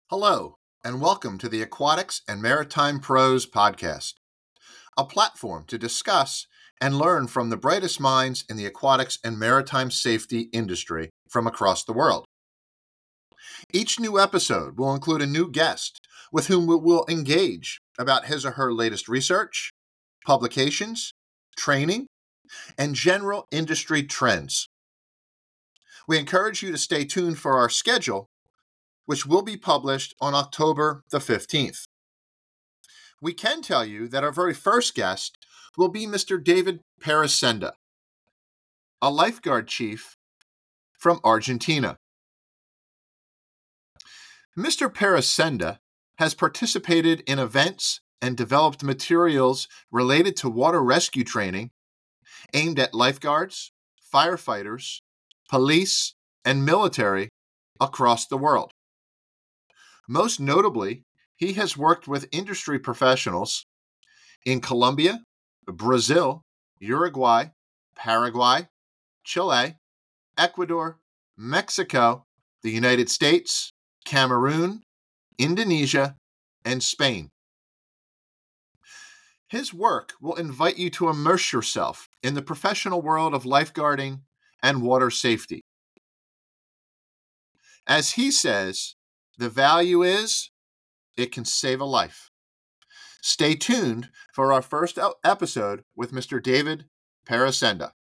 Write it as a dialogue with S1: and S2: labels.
S1: Hello, and welcome to the Aquatics and Maritime Pros podcast, a platform to discuss and learn from the brightest minds in the aquatics and maritime safety industry from across the world. Each new episode will include a new guest with whom we will engage about his or her latest research, publications, training, and general industry trends. We encourage you to stay tuned for our schedule, which will be published on October the 15th. We can tell you that our very first guest will be Mr. David Peresenda, a lifeguard chief from Argentina. Mr. Peresenda has participated in events and developed materials related to water rescue training aimed at lifeguards, firefighters, police, and military across the world. Most notably, he has worked with industry professionals in Colombia, Brazil, Uruguay, Paraguay, Chile, Ecuador, Mexico, the United States, Cameroon, Indonesia, and Spain. His work will invite you to immerse yourself in the professional world of lifeguarding and water safety. As he says, the value is it can save a life. Stay tuned for our first episode with Mr. David Peresenda.